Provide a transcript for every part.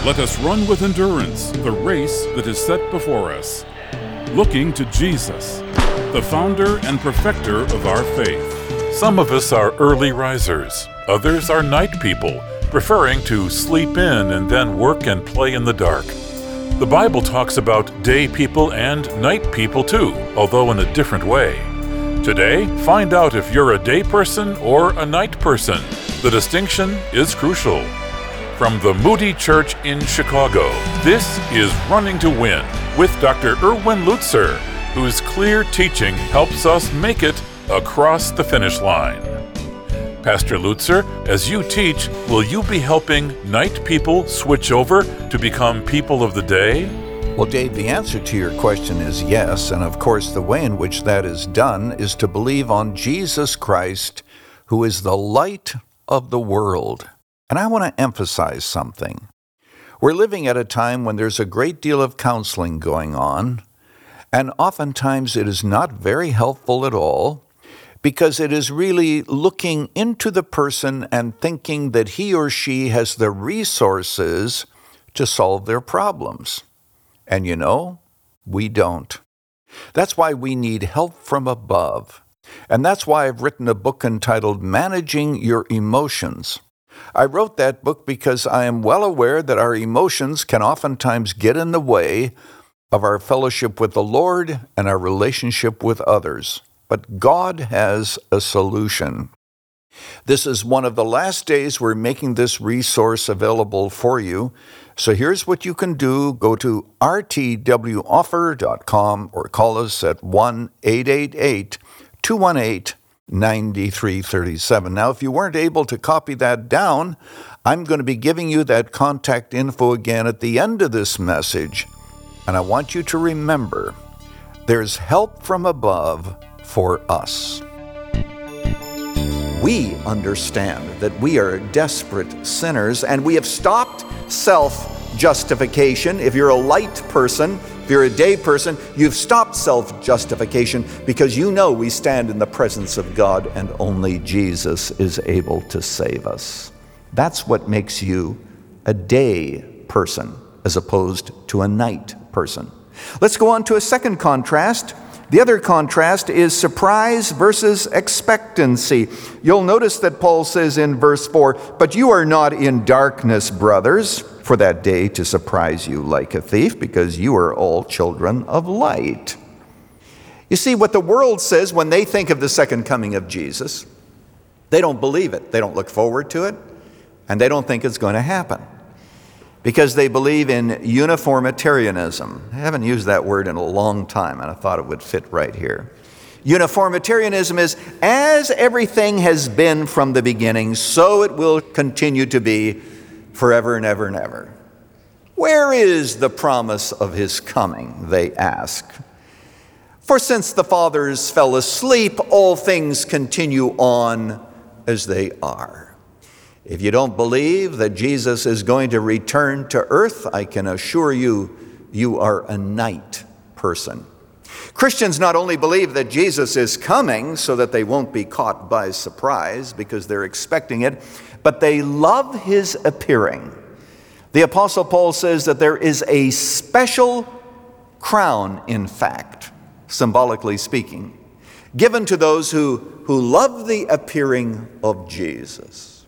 Let us run with endurance the race that is set before us, looking to Jesus, the founder and perfecter of our faith. Some of us are early risers. Others are night people, preferring to sleep in and then work and play in the dark. The Bible talks about day people and night people too, although in a different way. Today, find out if you're a day person or a night person. The distinction is crucial. From the Moody Church in Chicago, this is Running to Win with Dr. Erwin Lutzer, whose clear teaching helps us make it across the finish line. Pastor Lutzer, as you teach, will you be helping night people switch over to become people of the day? Well, Dave, the answer to your question is yes, and of course the way in which that is done is to believe on Jesus Christ, who is the light of the world. And I want to emphasize something. We're living at a time when there's a great deal of counseling going on, and oftentimes it is not very helpful at all, because it is really looking into the person and thinking that he or she has the resources to solve their problems. And you know, we don't. That's why we need help from above. And that's why I've written a book entitled Managing Your Emotions. I wrote that book because I am well aware that our emotions can oftentimes get in the way of our fellowship with the Lord and our relationship with others. But God has a solution. This is one of the last days we're making this resource available for you. So here's what you can do. Go to rtwoffer.com or call us at 1-888-218-9337. Now, if you weren't able to copy that down, I'm going to be giving you that contact info again at the end of this message. And I want you to remember, there's help from above for us. We understand that we are desperate sinners, and we have stopped self-justification. If you're a light person, if you're a day person, you've stopped self-justification because you know we stand in the presence of God and only Jesus is able to save us. That's what makes you a day person as opposed to a night person. Let's go on to a second contrast. The other contrast is surprise versus expectancy. You'll notice that Paul says in verse 4, "But you are not in darkness, brothers, for that day to surprise you like a thief, because you are all children of light." You see, what the world says when they think of the second coming of Jesus, they don't believe it. They don't look forward to it, and they don't think it's going to happen, because they believe in uniformitarianism. I haven't used that word in a long time, and I thought it would fit right here. Uniformitarianism is, as everything has been from the beginning, so it will continue to be forever and ever and ever. Where is the promise of his coming, they ask. For since the fathers fell asleep, all things continue on as they are. If you don't believe that Jesus is going to return to earth, I can assure you, you are a night person. Christians not only believe that Jesus is coming so that they won't be caught by surprise because they're expecting it, but they love his appearing. The Apostle Paul says that there is a special crown, in fact, symbolically speaking, given to those who love the appearing of Jesus.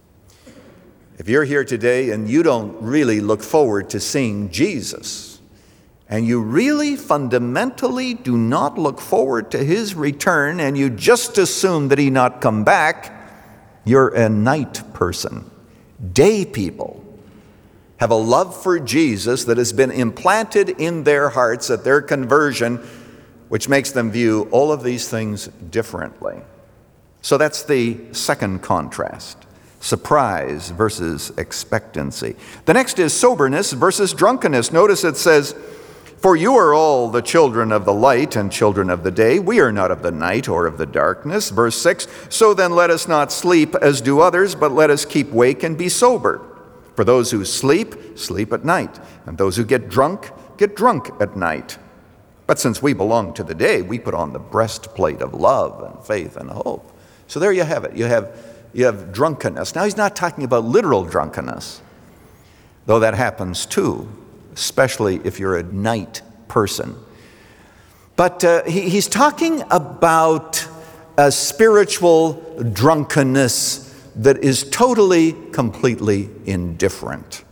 If you're here today and you don't really look forward to seeing Jesus, and you really fundamentally do not look forward to his return, and you just assume that he not come back, you're a night person. Day people have a love for Jesus that has been implanted in their hearts at their conversion, which makes them view all of these things differently. So that's the second contrast. Surprise versus expectancy. The next is soberness versus drunkenness. Notice it says, "For you are all the children of the light and children of the day. We are not of the night or of the darkness." Verse 6, "So then let us not sleep as do others, but let us keep awake and be sober. For those who sleep, sleep at night, and those who get drunk at night. But since we belong to the day, we put on the breastplate of love and faith and hope." So there you have it. You have drunkenness. Now he's not talking about literal drunkenness, though that happens too, especially if you're a night person. But he's talking about a spiritual drunkenness that is totally, completely indifferent.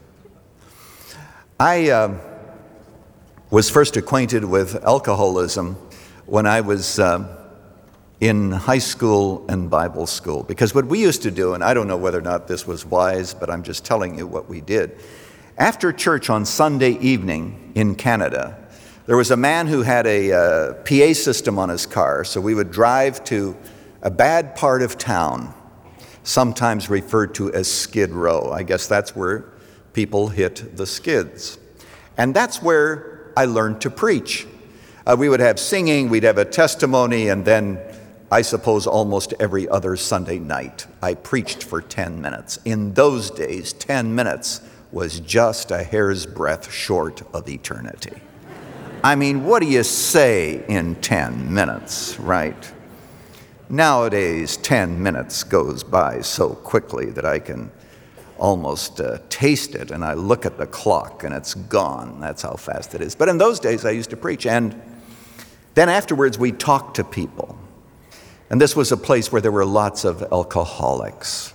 I was first acquainted with alcoholism when I was in high school and Bible school. Because what we used to do, and I don't know whether or not this was wise, but I'm just telling you what we did. After church on Sunday evening in Canada, there was a man who had a PA system on his car, so we would drive to a bad part of town, sometimes referred to as Skid Row. I guess that's where people hit the skids. And that's where I learned to preach. We would have singing, we'd have a testimony, and then I suppose almost every other Sunday night I preached for 10 minutes. In those days, 10 minutes was just a hair's breadth short of eternity. I mean, what do you say in 10 minutes, right? Nowadays, 10 minutes goes by so quickly that I can almost taste it, and I look at the clock and it's gone. That's how fast it is. But in those days, I used to preach, and then afterwards we talked to people. And this was a place where there were lots of alcoholics.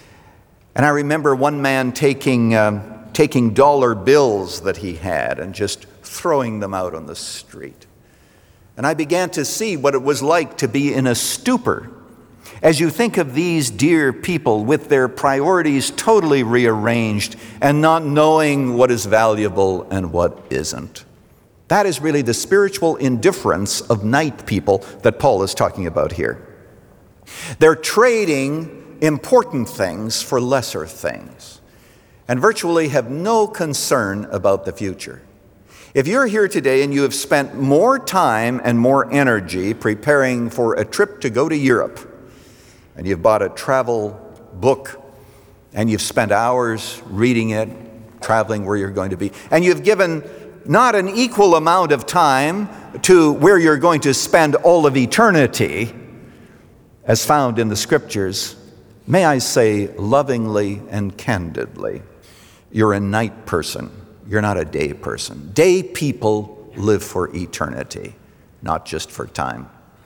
And I remember one man taking dollar bills that he had and just throwing them out on the street. And I began to see what it was like to be in a stupor as you think of these dear people with their priorities totally rearranged and not knowing what is valuable and what isn't. That is really the spiritual indifference of night people that Paul is talking about here. They're trading important things for lesser things and virtually have no concern about the future. If you're here today and you have spent more time and more energy preparing for a trip to go to Europe, and you've bought a travel book, and you've spent hours reading it, traveling where you're going to be, and you've given not an equal amount of time to where you're going to spend all of eternity, as found in the Scriptures, may I say lovingly and candidly, you're a night person. You're not a day person. Day people live for eternity, not just for time.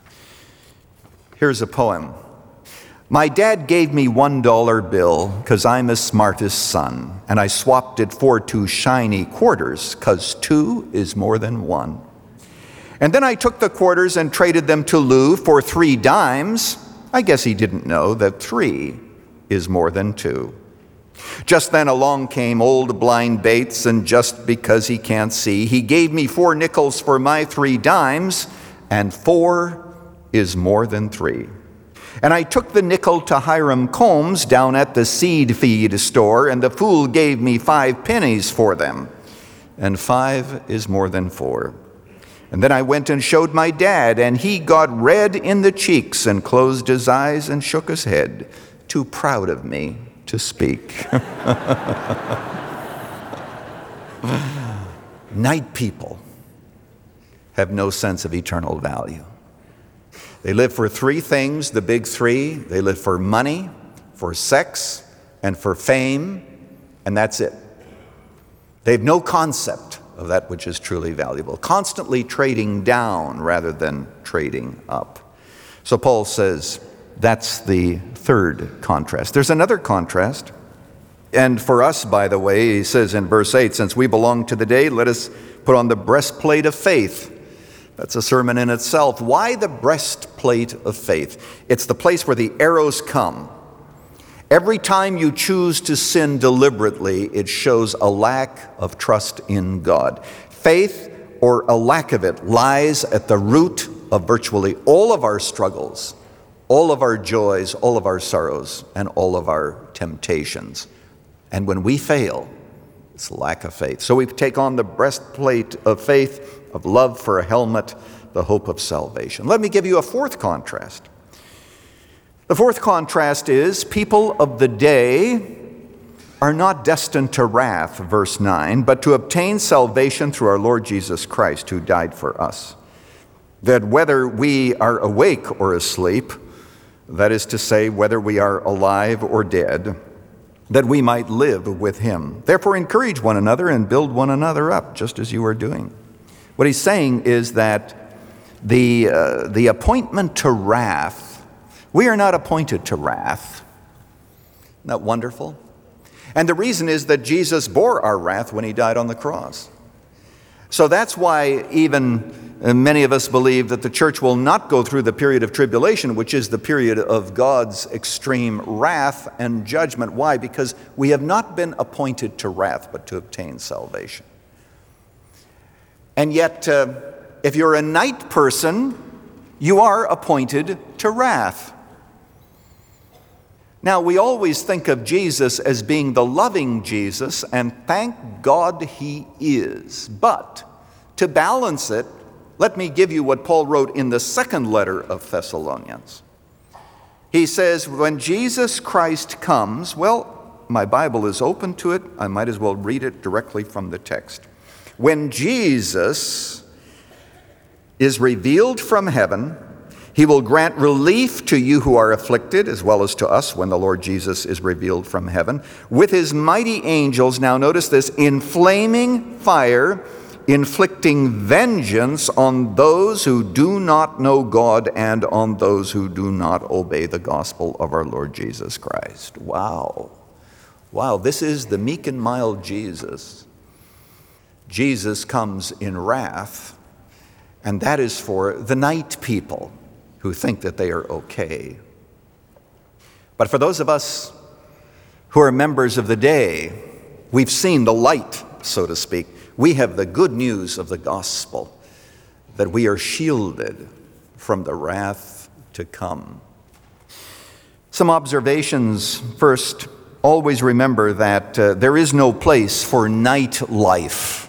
Here's a poem. My dad gave me $1 bill because I'm his smartest son, and I swapped it for 2 shiny quarters because 2 is more than 1. And then I took the quarters and traded them to Lou for 3 dimes. I guess he didn't know that 3 is more than 2. Just then along came old blind Bates, and just because he can't see, he gave me 4 nickels for my 3 dimes, and 4 is more than 3. And I took the nickel to Hiram Combs down at the seed feed store, and the fool gave me 5 pennies for them, and 5 is more than 4. And then I went and showed my dad, and he got red in the cheeks and closed his eyes and shook his head, too proud of me to speak. Night people have no sense of eternal value. They live for 3 things, the big 3. They live for money, for sex, and for fame, and that's it. They have no concept of that which is truly valuable, constantly trading down rather than trading up. So Paul says, that's the third contrast. There's another contrast. And for us, by the way, he says in verse 8, since we belong to the day, let us put on the breastplate of faith. That's a sermon in itself. Why the breastplate of faith? It's the place where the arrows come. Every time you choose to sin deliberately, it shows a lack of trust in God. Faith, or a lack of it, lies at the root of virtually all of our struggles, all of our joys, all of our sorrows, and all of our temptations. And when we fail, it's lack of faith. So we take on the breastplate of faith, of love for a helmet, the hope of salvation. Let me give you a fourth contrast. The fourth contrast is people of the day are not destined to wrath, verse 9, but to obtain salvation through our Lord Jesus Christ, who died for us. That whether we are awake or asleep, that is to say, whether we are alive or dead, that we might live with him. Therefore, encourage one another and build one another up, just as you are doing. What he's saying is that the appointment to wrath, we are not appointed to wrath. Isn't that wonderful? And the reason is that Jesus bore our wrath when he died on the cross. So that's why even many of us believe that the church will not go through the period of tribulation, which is the period of God's extreme wrath and judgment. Why? Because we have not been appointed to wrath, but to obtain salvation. And yet, if you're a night person, you are appointed to wrath. Now, we always think of Jesus as being the loving Jesus, and thank God he is. But to balance it, let me give you what Paul wrote in the second letter of Thessalonians. He says, when Jesus Christ comes, well, my Bible is open to it. I might as well read it directly from the text. When Jesus is revealed from heaven, he will grant relief to you who are afflicted, as well as to us when the Lord Jesus is revealed from heaven, with his mighty angels, now notice this, in flaming fire, inflicting vengeance on those who do not know God and on those who do not obey the gospel of our Lord Jesus Christ. Wow. Wow, this is the meek and mild Jesus. Jesus comes in wrath, and that is for the night people who think that they are okay. But for those of us who are members of the day, we've seen the light, so to speak. We have the good news of the gospel, that we are shielded from the wrath to come. Some observations. First, always remember that there is no place for night life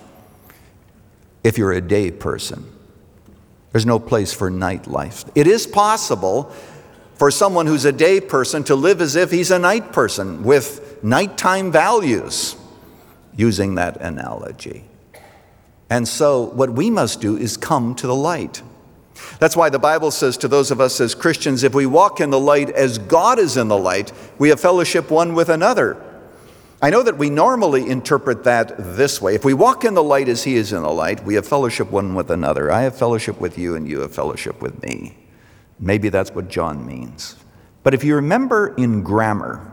if you're a day person. There's no place for night life. It is possible for someone who's a day person to live as if he's a night person with nighttime values, using that analogy. And so what we must do is come to the light. That's why the Bible says to those of us as Christians, if we walk in the light as God is in the light, we have fellowship one with another. I know that we normally interpret that this way. If we walk in the light as he is in the light, we have fellowship one with another. I have fellowship with you and you have fellowship with me. Maybe that's what John means. But if you remember in grammar,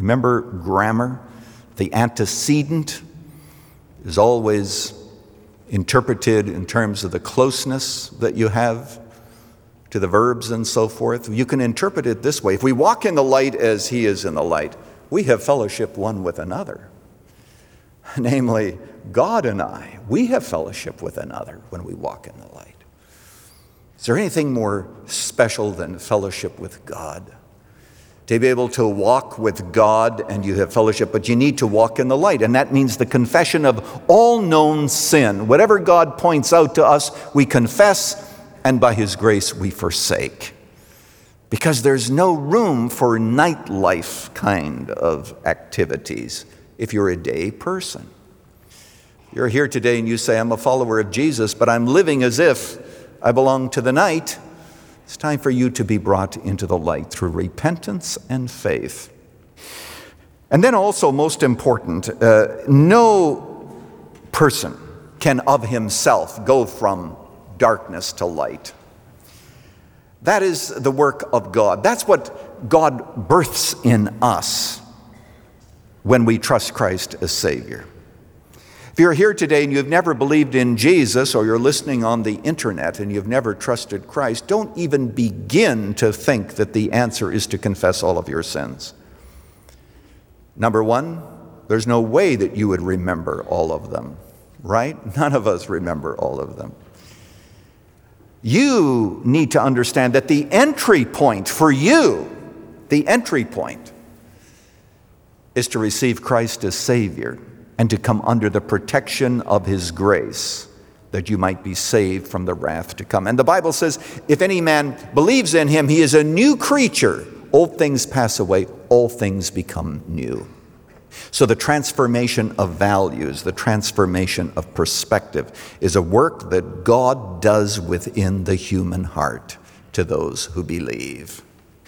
the antecedent is always interpreted in terms of the closeness that you have to the verbs and so forth. You can interpret it this way. If we walk in the light as he is in the light, we have fellowship one with another. Namely, God and I, we have fellowship with another when we walk in the light. Is there anything more special than fellowship with God? To be able to walk with God and you have fellowship, but you need to walk in the light. And that means the confession of all known sin. Whatever God points out to us, we confess, and by his grace we forsake. Because there's no room for nightlife kind of activities if you're a day person. You're here today and you say, I'm a follower of Jesus, but I'm living as if I belong to the night. It's time for you to be brought into the light through repentance and faith. And then also, most important, no person can of himself go from darkness to light. That is the work of God. That's what God births in us when we trust Christ as Savior. If you're here today and you've never believed in Jesus, or you're listening on the internet and you've never trusted Christ, don't even begin to think that the answer is to confess all of your sins. Number one, there's no way that you would remember all of them, right? None of us remember all of them. You need to understand that the entry point for you, the entry point, is to receive Christ as Savior and to come under the protection of his grace, that you might be saved from the wrath to come. And the Bible says, if any man believes in him, he is a new creature. Old things pass away, all things become new. So the transformation of values, the transformation of perspective is a work that God does within the human heart to those who believe.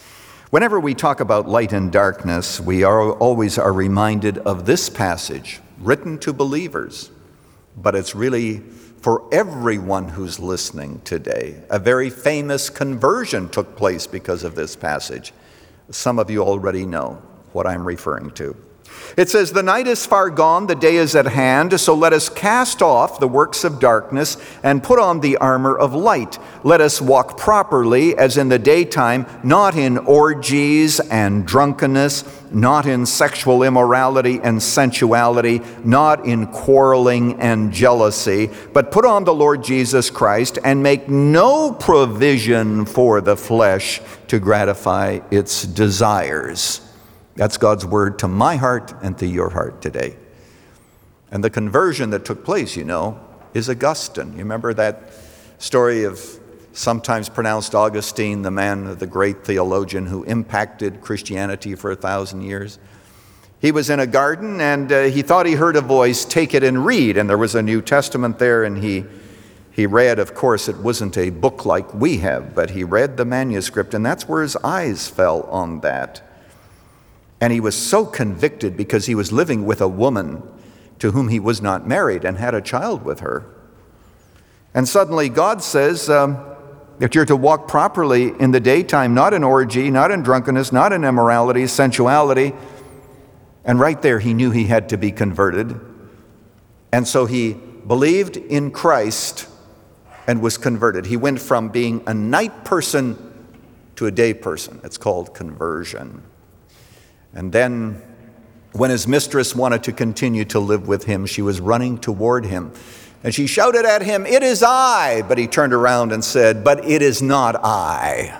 Whenever we talk about light and darkness, we always are reminded of this passage written to believers, but it's really for everyone who's listening today. A very famous conversion took place because of this passage. Some of you already know what I'm referring to. It says, "The night is far gone, the day is at hand, so let us cast off the works of darkness and put on the armor of light. Let us walk properly as in the daytime, not in orgies and drunkenness, not in sexual immorality and sensuality, not in quarreling and jealousy, but put on the Lord Jesus Christ and make no provision for the flesh to gratify its desires." That's God's word to my heart and to your heart today. And the conversion that took place, is Augustine. You remember that story of sometimes pronounced Augustine, the man, the great theologian who impacted Christianity for 1,000 years? He was in a garden and he thought he heard a voice, "Take it and read." And there was a New Testament there, and he read. Of course, it wasn't a book like we have, but he read the manuscript, and that's where his eyes fell on that. And he was so convicted because he was living with a woman to whom he was not married and had a child with her. And suddenly God says that you're to walk properly in the daytime, not in orgy, not in drunkenness, not in immorality, sensuality. And right there he knew he had to be converted. And so he believed in Christ and was converted. He went from being a night person to a day person. It's called conversion. And then when his mistress wanted to continue to live with him, she was running toward him. And she shouted at him, "It is I!" But he turned around and said, "But it is not I.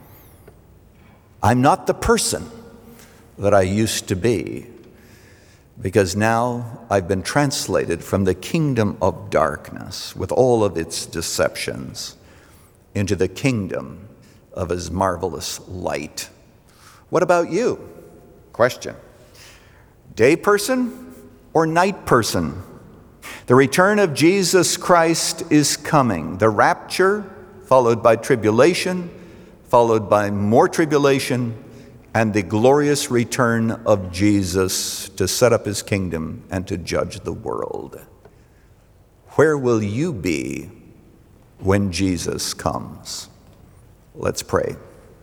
I'm not the person that I used to be, because now I've been translated from the kingdom of darkness with all of its deceptions into the kingdom of his marvelous light." What about you? Question. Day person or night person? The return of Jesus Christ is coming. The rapture, followed by tribulation, followed by more tribulation, and the glorious return of Jesus to set up his kingdom and to judge the world. Where will you be when Jesus comes? Let's pray.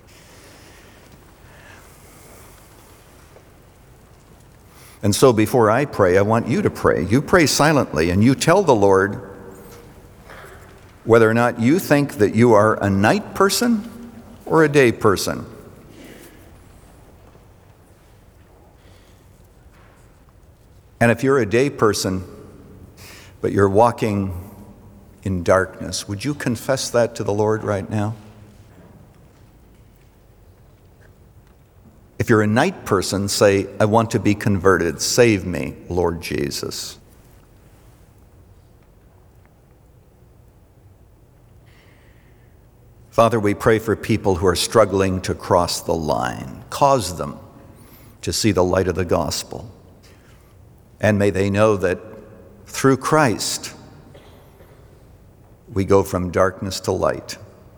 And so before I pray, I want you to pray. You pray silently and you tell the Lord whether or not you think that you are a night person or a day person. And if you're a day person, but you're walking in darkness, would you confess that to the Lord right now? If you're a night person, say, "I want to be converted. Save me, Lord Jesus." Father, we pray for people who are struggling to cross the line. Cause them to see the light of the gospel. And may they know that through Christ, we go from darkness to light.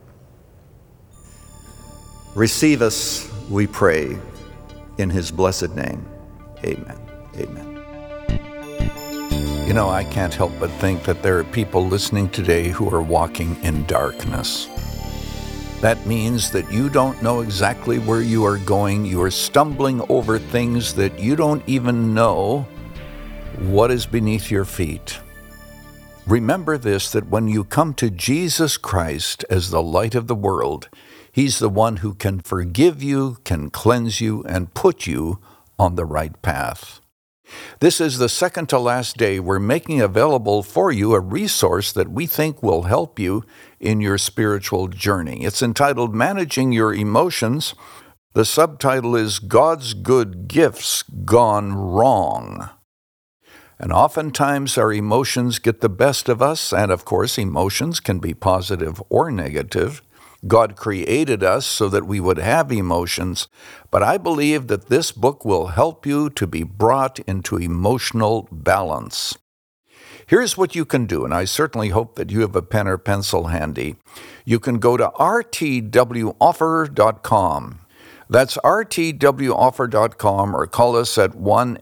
Receive us, we pray, in his blessed name. Amen. Amen. I can't help but think that there are people listening today who are walking in darkness. That means that you don't know exactly where you are going. You are stumbling over things that you don't even know what is beneath your feet. Remember this, that when you come to Jesus Christ as the light of the world, he's the one who can forgive you, can cleanse you, and put you on the right path. This is the second to last day. We're making available for you a resource that we think will help you in your spiritual journey. It's entitled Managing Your Emotions. The subtitle is God's Good Gifts Gone Wrong. And oftentimes our emotions get the best of us, and of course emotions can be positive or negative. God created us so that we would have emotions, but I believe that this book will help you to be brought into emotional balance. Here's what you can do, and I certainly hope that you have a pen or pencil handy. You can go to rtwoffer.com. That's rtwoffer.com or call us at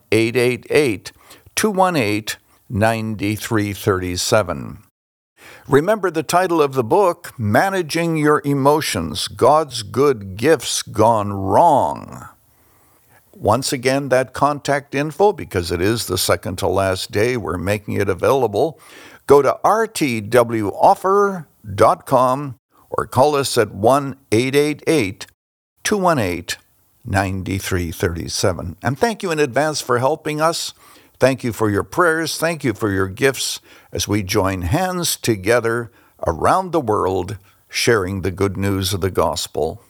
1-888-218-9337. Remember the title of the book, Managing Your Emotions, God's Good Gifts Gone Wrong. Once again, that contact info, because it is the second to last day, we're making it available. Go to rtwoffer.com or call us at 1-888-218-9337. And thank you in advance for helping us. Thank you for your prayers. Thank you for your gifts as we join hands together around the world, sharing the good news of the gospel.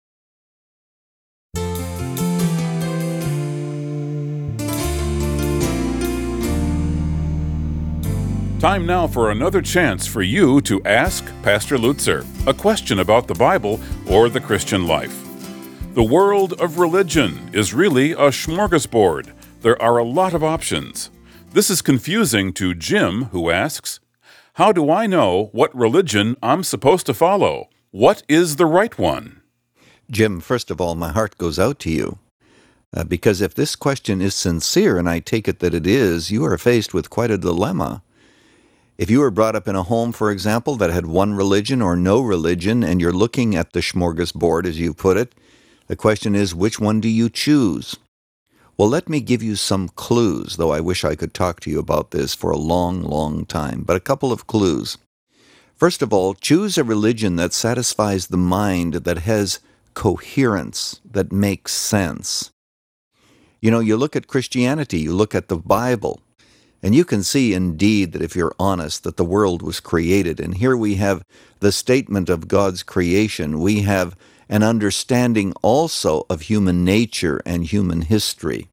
Time now for another chance for you to ask Pastor Lutzer a question about the Bible or the Christian life. The world of religion is really a smorgasbord. There are a lot of options. This is confusing to Jim, who asks, "How do I know what religion I'm supposed to follow? What is the right one?" Jim, first of all, my heart goes out to you. Because if this question is sincere, and I take it that it is, you are faced with quite a dilemma. If you were brought up in a home, for example, that had one religion or no religion, and you're looking at the smorgasbord, as you put it, the question is, which one do you choose? Well, let me give you some clues, though I wish I could talk to you about this for a long, long time, but a couple of clues. First of all, choose a religion that satisfies the mind, that has coherence, that makes sense. You know, you look at Christianity, you look at the Bible, and you can see indeed that if you're honest, that the world was created. And here we have the statement of God's creation. We have an understanding also of human nature and human history.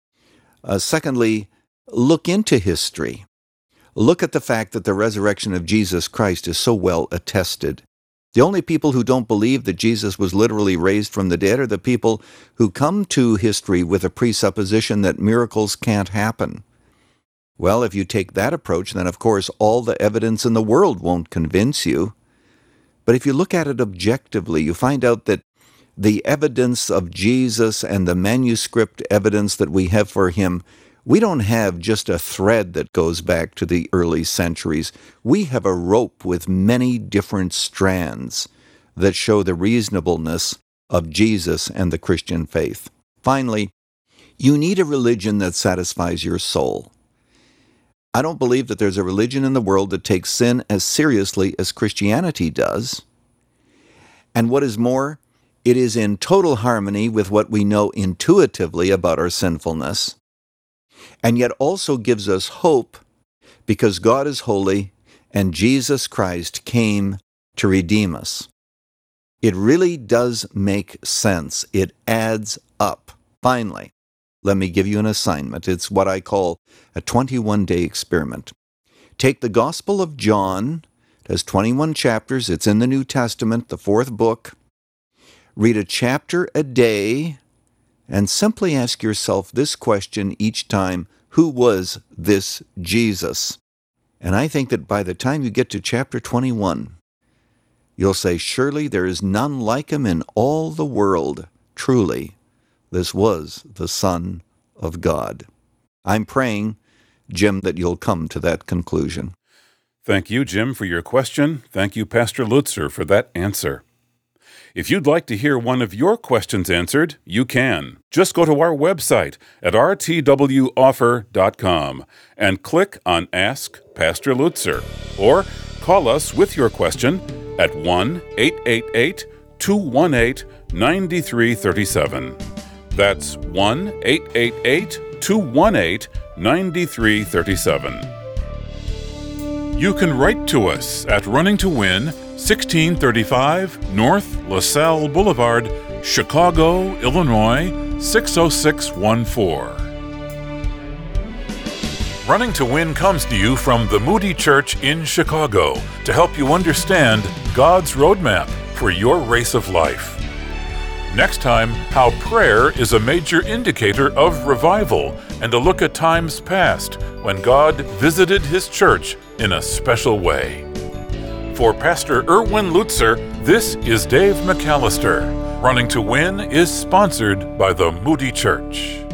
Secondly, look into history. Look at the fact that the resurrection of Jesus Christ is so well attested. The only people who don't believe that Jesus was literally raised from the dead are the people who come to history with a presupposition that miracles can't happen. Well, if you take that approach, then of course all the evidence in the world won't convince you. But if you look at it objectively, you find out that the evidence of Jesus and the manuscript evidence that we have for him, we don't have just a thread that goes back to the early centuries. We have a rope with many different strands that show the reasonableness of Jesus and the Christian faith. Finally, you need a religion that satisfies your soul. I don't believe that there's a religion in the world that takes sin as seriously as Christianity does. And what is more, it is in total harmony with what we know intuitively about our sinfulness, and yet also gives us hope because God is holy and Jesus Christ came to redeem us. It really does make sense. It adds up. Finally, let me give you an assignment. It's what I call a 21-day experiment. Take the Gospel of John. It has 21 chapters. It's in the New Testament, the fourth book. Read a chapter a day and simply ask yourself this question each time: who was this Jesus? And I think that by the time you get to chapter 21, you'll say, surely there is none like him in all the world. Truly, this was the Son of God. I'm praying, Jim, that you'll come to that conclusion. Thank you, Jim, for your question. Thank you, Pastor Lutzer, for that answer. If you'd like to hear one of your questions answered, you can. Just go to our website at rtwoffer.com and click on Ask Pastor Lutzer, or call us with your question at 1-888-218-9337. That's 1-888-218-9337. You can write to us at Running to Win, 1635 North LaSalle Boulevard, Chicago, Illinois, 60614. Running to Win comes to you from the Moody Church in Chicago to help you understand God's roadmap for your race of life. Next time, how prayer is a major indicator of revival, and a look at times past when God visited His church in a special way. For Pastor Erwin Lutzer, this is Dave McAllister, Running to Win is sponsored by the Moody Church.